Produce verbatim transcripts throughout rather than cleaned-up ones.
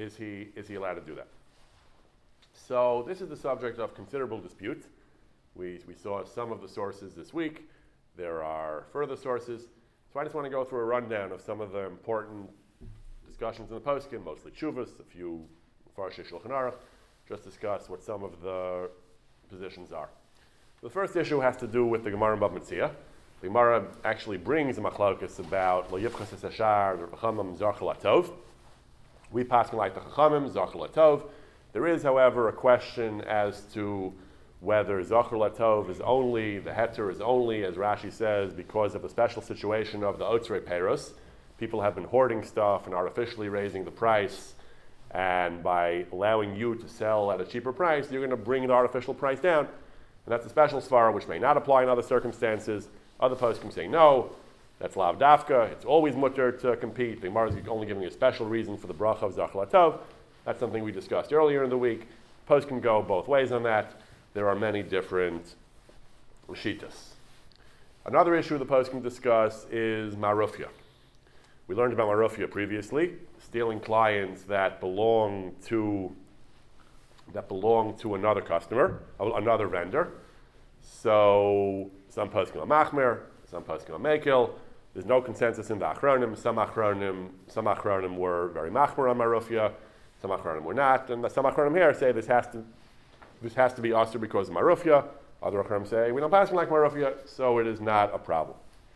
is he, is he allowed to do that? So this is the subject of considerable dispute. We, we saw some of the sources this week. There are further sources. So I just want to go through a rundown of some of the important discussions in the poskim, mostly Tshuvas, a few Farshei Shulchan Aruch, just discuss what some of the positions are. The first issue has to do with the Gemara in Bava Metzia. The Gemara actually brings a machlokus about Lo Yivchas Es Hashar V'Chachamim Zarchel Atov. We pass like the Chachamim Zarchel Atov. There is, however, a question as to whether Zarchel Atov is only, the heter is only, as Rashi says, because of the special situation of the Otzrei Peiros. People have been hoarding stuff and artificially raising the price, and by allowing you to sell at a cheaper price, you're going to bring the artificial price down. And that's a special svara which may not apply in other circumstances. Other poskim say no, that's lav dafka, it's always mutter to compete. The Gemara is only giving a special reason for the bracha of Zarchel Atov. That's something we discussed earlier in the week. Poskim go both ways on that. There are many different shitas. Another issue the poskim discuss is marufia. We learned about marufia previously, stealing clients that belong to that belong to another customer, another vendor. So some poskim are machmer, some poskim are mekil. There's no consensus in the achronim. Some achronim, some achronim were very machmer on marufia, some achronim were not, and some achronim here say this has to this has to be usher because of marufia. Other achronim say we don't pass like marufia, so it is not a problem.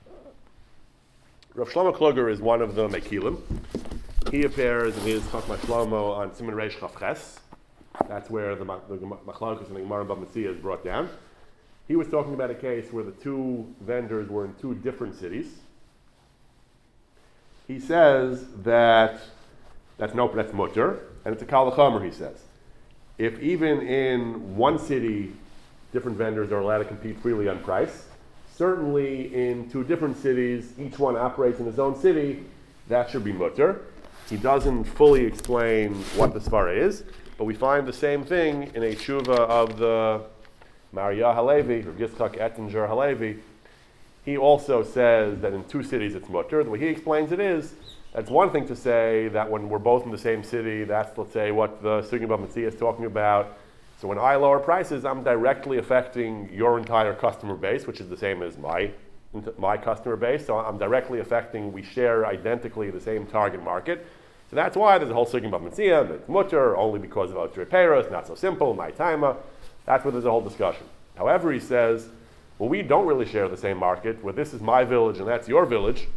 Rav Shlomo Kluger is one of the mekilim. He appears in his Chachmas Shlomo on Siman Reish Chaf Ches. That's where the, the Machlokes and the Gemara in Bava Metzia is brought down. He was talking about a case where the two vendors were in two different cities. He says that that's no, that's mutter, and it's a kal v'chomer, he says. If even in one city, different vendors are allowed to compete freely on price, certainly in two different cities, each one operates in his own city, that should be mutter. He doesn't fully explain what the svara is, but we find the same thing in a tshuva of the Maria Halevi, or Yitzchak Ettinger Halevi. He also says that in two cities it's mutter. The way he explains it is, that's one thing to say that when we're both in the same city, that's, let's say, what the Sugya Bava Metzia is talking about. So when I lower prices, I'm directly affecting your entire customer base, which is the same as my my customer base. So I'm directly affecting, we share identically the same target market. So that's why there's a whole Sugya Bava Metzia, it's mutter, only because of Otzrei Peiros, not so simple, my taima. That's where there's a whole discussion. However, he says, well, we don't really share the same market, where this is my village and that's your village.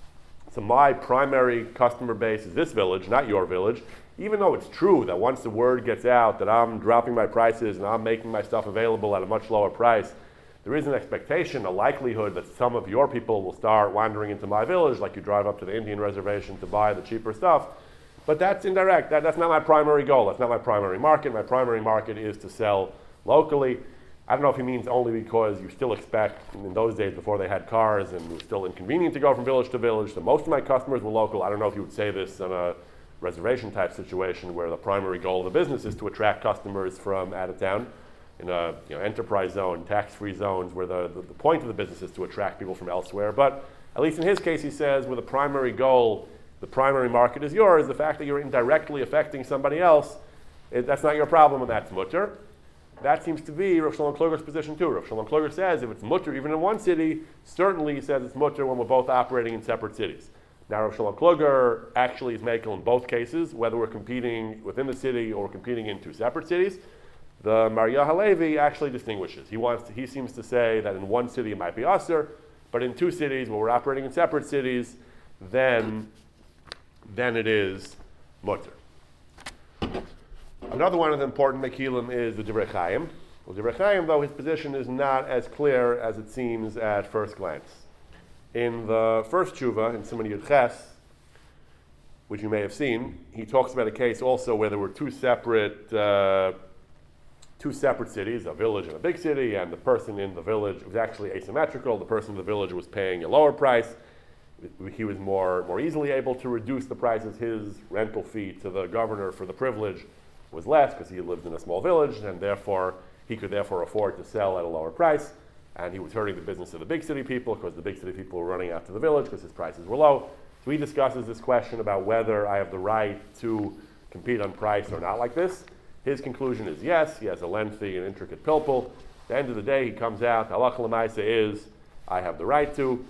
So my primary customer base is this village, not your village. Even though it's true that once the word gets out that I'm dropping my prices and I'm making my stuff available at a much lower price, there is an expectation, a likelihood that some of your people will start wandering into my village, like you drive up to the Indian reservation to buy the cheaper stuff. But that's indirect. That, that's not my primary goal. That's not my primary market. My primary market is to sell locally. I don't know if he means only because you still expect, in those days before they had cars and it was still inconvenient to go from village to village, so most of my customers were local. I don't know if you would say this in a reservation type situation where the primary goal of the business is to attract customers from out of town in a you know, enterprise zone, tax-free zones, where the, the, the point of the business is to attract people from elsewhere. But at least in his case, he says, where the primary goal, the primary market is yours, the fact that you're indirectly affecting somebody else, it, that's not your problem, and that's mutter. That seems to be Rav Shlomo Kluger's position too. Rav Shlomo Kluger says if it's mutter even in one city, certainly he says it's mutter when we're both operating in separate cities. Now Rav Shlomo Kluger actually is makel in both cases, whether we're competing within the city or competing in two separate cities. The Maria Halevi actually distinguishes. He wants to, he seems to say that in one city it might be usher, but in two cities where we're operating in separate cities, then, then it is mutter. Another one of the important mekilim is the Divrei Chaim. Well, Divrei Chaim, though, his position is not as clear as it seems at first glance. In the first tshuva, in Siman Yud Ches, which you may have seen, he talks about a case also where there were two separate uh, two separate cities, a village and a big city, and the person in the village was actually asymmetrical. The person in the village was paying a lower price. He was more, more easily able to reduce the prices. His rental fee to the governor for the privilege was less because he lived in a small village, and therefore he could therefore afford to sell at a lower price. And he was hurting the business of the big city people because the big city people were running out to the village because his prices were low. So he discusses this question about whether I have the right to compete on price or not like this? His conclusion is yes. He has a lengthy and intricate pilpul. At the end of the day, he comes out, halacha l'maisa is, I have the right to,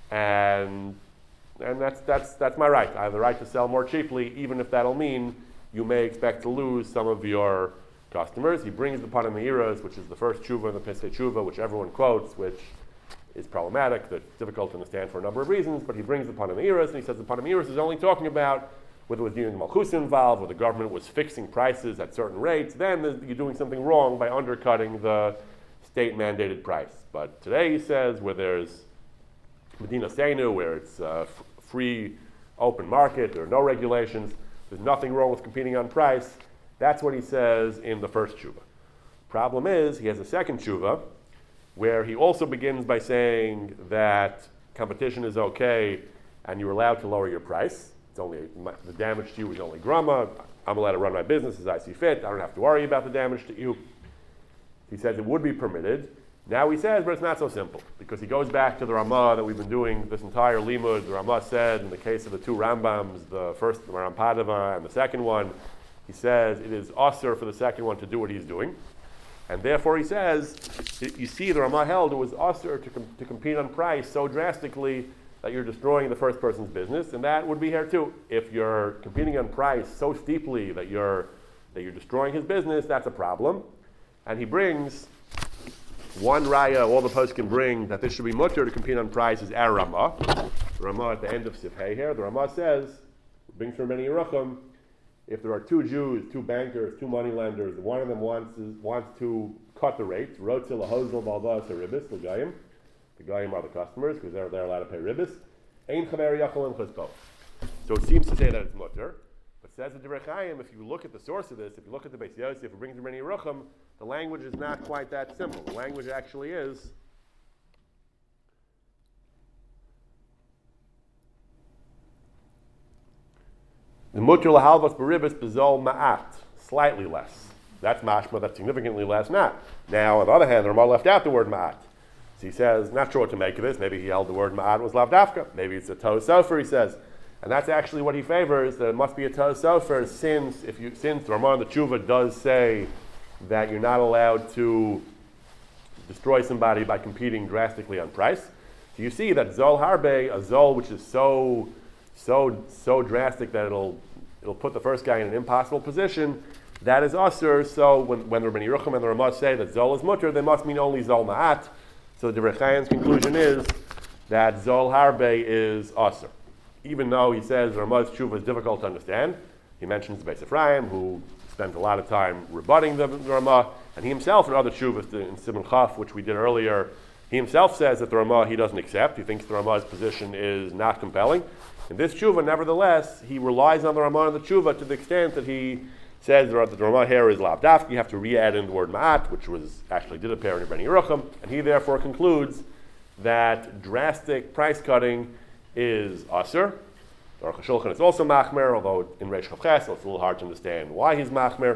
and and that's that's that's my right. I have the right to sell more cheaply, even if that'll mean you may expect to lose some of your customers. He brings the Panim Me'iros, which is the first tshuva in the Pesach Tshuva, which everyone quotes, which is problematic, that's difficult to understand for a number of reasons, but he brings the Panim Me'iros, and he says the Panim Me'iros is only talking about whether it was dealing with Malchus involved, where the government was fixing prices at certain rates, then you're doing something wrong by undercutting the state-mandated price. But today he says where there's Medina Seinu, where it's a f- free, open market, there are no regulations, there's nothing wrong with competing on price. That's what he says in the first tshuva. Problem is, he has a second tshuva, where he also begins by saying that competition is okay and you're allowed to lower your price. It's only my, the damage to you is only grama. I'm allowed to run my business as I see fit. I don't have to worry about the damage to you. He says it would be permitted. Now he says, but it's not so simple, because he goes back to the Ramah that we've been doing this entire limud. The Ramah said in the case of the two Rambams, the first the Rampadava and the second one, he says it is usher for the second one to do what he's doing. And therefore he says, you see the Ramah held it was usher to, com- to compete on price so drastically that you're destroying the first person's business, and that would be here too. If you're competing on price so steeply that you're that you're destroying his business, that's a problem. And he brings one raya, all the posts can bring that this should be mutter to compete on price is Ar Ramah. The Ramah at the end of Sifhei here, the Ramah says, brings from many Yerucham, if there are two Jews, two bankers, two money lenders, one of them wants to, wants to cut the rates, Rotzil Lahozil Baldas Ribis, the Goyim. The Goyim are the customers because they're, they're allowed to pay Ribis. Ein Chaver Yachol and Chizko. So it seems to say that it's mutter. But says the Divrei Chaim, if you look at the source of this, if you look at the Beis Yosef, if it brings from many Yerucham, the language is not quite that simple. The language actually is the mutter lahalvas beribis bezol ma'at, slightly less. That's mashma, that's significantly less, not. Now, on the other hand, the Ramah left out the word ma'at. So he says, not sure what to make of this. Maybe he held the word ma'at was lavdafka. Maybe it's a toh sofer, he says. And that's actually what he favors, that it must be a toh sofer, since if you since the Ramah in the Tshuva does say that you're not allowed to destroy somebody by competing drastically on price. So you see that zol harbe, a zol which is so so so drastic that it'll it'll put the first guy in an impossible position, that is usher. So when, when the Rabbi Yerucham and the Ramah say that zol is mutter, they must mean only zol ma'at. So the Divrei Chaim's conclusion is that zol harbe is usher. Even though he says the Ramah's tshuva is difficult to understand, he mentions the Beis Ephraim, who spent a lot of time rebutting the, the Ramah, and he himself in other tshuvas, in Simon Chaf, which we did earlier, he himself says that the Ramah he doesn't accept. He thinks the Ramah's position is not compelling. In this tshuva, nevertheless, he relies on the Ramah and the tshuva to the extent that he says that the Ramah here is lavdafki. You have to re-add in the word ma'at, which was actually did appear in Ibn Yerucham, and he therefore concludes that drastic price cutting is asur. The Aruch HaShulchan is also machmer, although in Reish Chav Ches, it's a little hard to understand why he's machmer.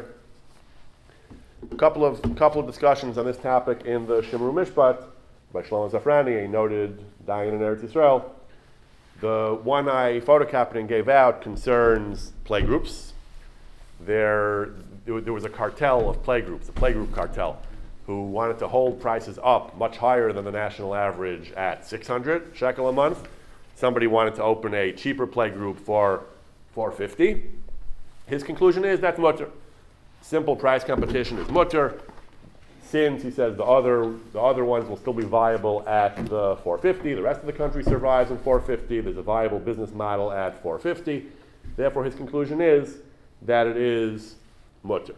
A couple of couple of discussions on this topic in the Shemru Mishpat by Shlomo Zafrani, a noted Dayan in Eretz Yisrael. The one I photocopied and gave out concerns playgroups. There, there was a cartel of playgroups, a playgroup cartel, who wanted to hold prices up much higher than the national average at six hundred shekel a month. Somebody wanted to open a cheaper playgroup for four hundred fifty dollars. His conclusion is that's mutter. Simple price competition is mutter. Since he says the other the other ones will still be viable at the four hundred fifty dollars, the rest of the country survives on four hundred fifty dollars, there's a viable business model at four hundred fifty dollars. Therefore, his conclusion is that it is mutter.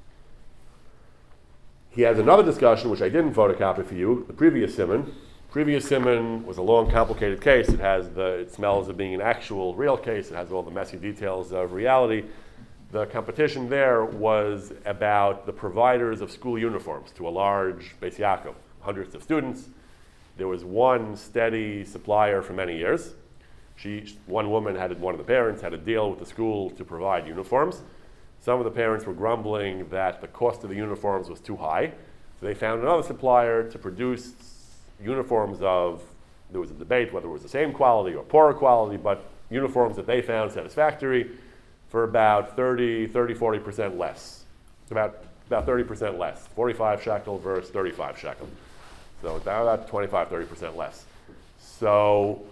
He has another discussion, which I didn't photocopy for you, the previous simon. Previous simon was a long, complicated case. It has the it smells of being an actual, real case. It has all the messy details of reality. The competition there was about the providers of school uniforms to a large Beis Yaakov, hundreds of students. There was one steady supplier for many years. She, one woman had, one of the parents had a deal with the school to provide uniforms. Some of the parents were grumbling that the cost of the uniforms was too high. So they found another supplier to produce uniforms of, there was a debate whether it was the same quality or poorer quality, but uniforms that they found satisfactory for about thirty, thirty, forty percent less. About, about thirty percent less. forty-five shekel versus thirty-five shekel. So now about twenty-five, thirty percent less. So,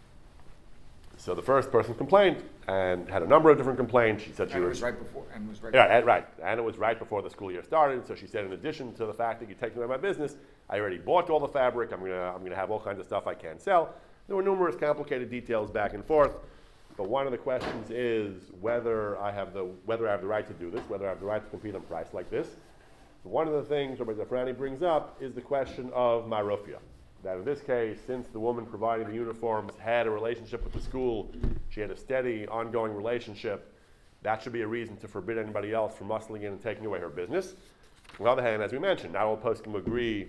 so the first person complained and had a number of different complaints. She said she and was, it was right before. And it was right. yeah, before. and, right, and it was right before the school year started. So she said, in addition to the fact that you're taking away my business, I already bought all the fabric. I'm gonna, I'm gonna have all kinds of stuff I can't sell. There were numerous complicated details back and forth. But one of the questions is whether I have the whether I have the right to do this, whether I have the right to compete on price like this. One of the things Rabbi Zafrani brings up is the question of marufia. That in this case, since the woman providing the uniforms had a relationship with the school, she had a steady, ongoing relationship, that should be a reason to forbid anybody else from muscling in and taking away her business. On the other hand, as we mentioned, not all poskim agree,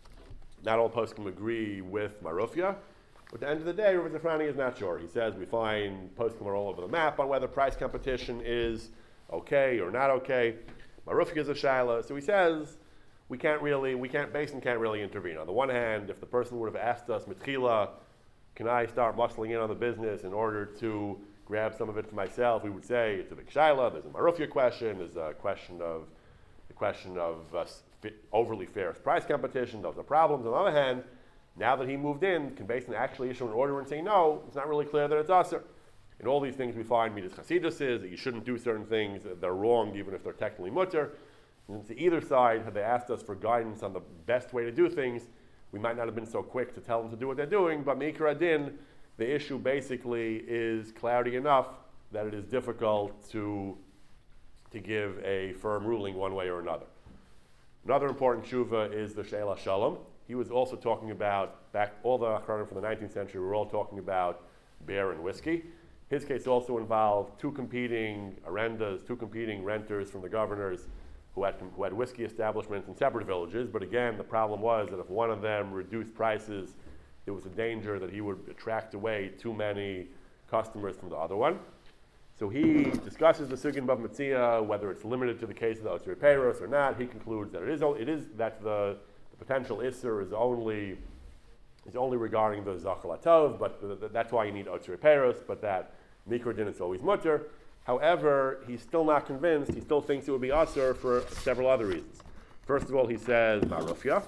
not all poskim agree with marufia. But at the end of the day, Rabbi Zafrani is not sure. He says we find poskim are all over the map on whether price competition is okay or not okay. Marufia is a shaila, so he says we can't really, we can't, Basin can't really intervene. On the one hand, if the person would have asked us, Mitchila, can I start muscling in on the business in order to grab some of it for myself, we would say it's a big shaila. There's a marufia question. There's a question of the question of uh, overly fair price competition. Those are problems. On the other hand, now that he moved in, can Basin actually issue an order and say no? It's not really clear that it's usher. In all these things we find Midas Chasidus is that you shouldn't do certain things, that they're wrong even if they're technically mutter. And to either side, had they asked us for guidance on the best way to do things, we might not have been so quick to tell them to do what they're doing, but Mikra Adin, the issue basically is cloudy enough that it is difficult to, to give a firm ruling one way or another. Another important shuva is the Sheila Shalom. He was also talking about, back all the Achronim from the nineteenth century, we were all talking about beer and whiskey. His case also involved two competing arendas, two competing renters from the governors who had, who had whiskey establishments in separate villages. But again, the problem was that if one of them reduced prices, there was a danger that he would attract away too many customers from the other one. So he discusses the Sugin Bav Metzia, whether it's limited to the case of the Otzri Peiros or not. He concludes that it is, it is that the potential Isser is only is only regarding the Zachal Atov, but the, the, that's why you need Otzri Peiros, but that Mikra Din is always mutter. However, he's still not convinced. He still thinks it would be Asr for several other reasons. First of all, he says Marufia.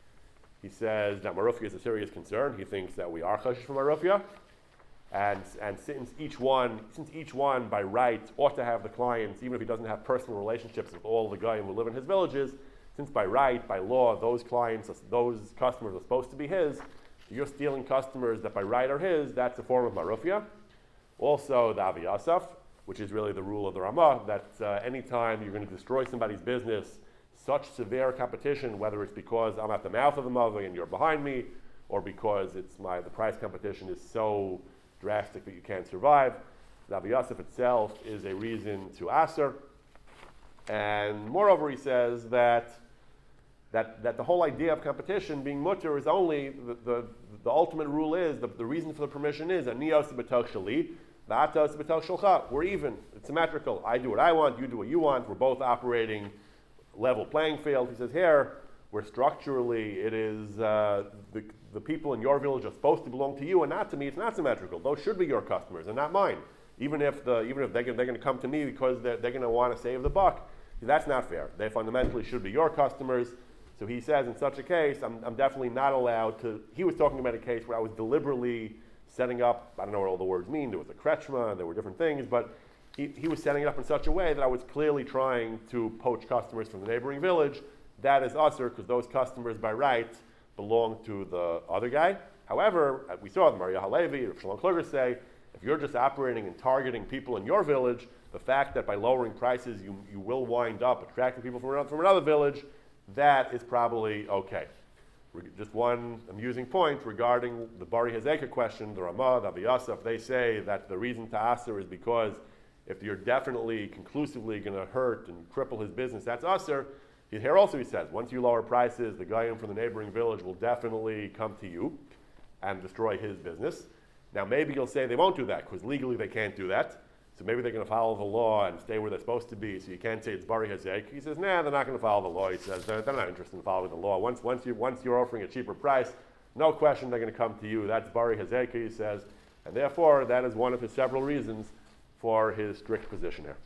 He says that Marufia is a serious concern. He thinks that we are Chashish for Marufia. And, and since each one, since each one by right ought to have the clients, even if he doesn't have personal relationships with all the guys who live in his villages, since by right, by law, those clients, those customers are supposed to be his, you're stealing customers that by right are his, that's a form of marufia. Also, the Avi Yasaf, which is really the rule of the Ramah, that uh, anytime you're going to destroy somebody's business, such severe competition, whether it's because I'm at the mouth of the Mavi and you're behind me, or because it's my the price competition is so drastic that you can't survive, the Avi Yasaf itself is a reason to Aser. And moreover, he says that That, that the whole idea of competition being mutter is only, the, the, the ultimate rule is, the, the reason for the permission is, Aniyos b'toch shali, v'atos b'toch shalcha. We're even, it's symmetrical. I do what I want, you do what you want. We're both operating level playing field. He says here, where structurally it is, uh, the, the people in your village are supposed to belong to you and not to me, it's not symmetrical. Those should be your customers and not mine. Even if, the, even if they're, they're going to come to me because they're, they're going to want to save the buck, that's not fair. They fundamentally should be your customers. So he says in such a case, I'm, I'm definitely not allowed to, he was talking about a case where I was deliberately setting up, I don't know what all the words mean, there was a kretschma, there were different things, but he, he was setting it up in such a way that I was clearly trying to poach customers from the neighboring village. That is usher, because those customers by right belong to the other guy. However, we saw the Maria Halevi or Shalom Kluger say, if you're just operating and targeting people in your village, the fact that by lowering prices you, you will wind up attracting people from another, from another village, that is probably okay. Just one amusing point regarding the Bari Hazeka question, the Ramah, the Avi Yasaf, they say that the reason to Aser is because if you're definitely, conclusively going to hurt and cripple his business, that's Aser. Here also he says, once you lower prices, the guy from the neighboring village will definitely come to you and destroy his business. Now maybe you'll say they won't do that, because legally they can't do that. So maybe they're going to follow the law and stay where they're supposed to be, so you can't say it's Bari Hazek. He says, nah, they're not going to follow the law. He says, they're, they're not interested in following the law. Once, once, you, once you're offering a cheaper price, no question they're going to come to you. That's Bari Hazek, he says. And therefore, that is one of his several reasons for his strict position here.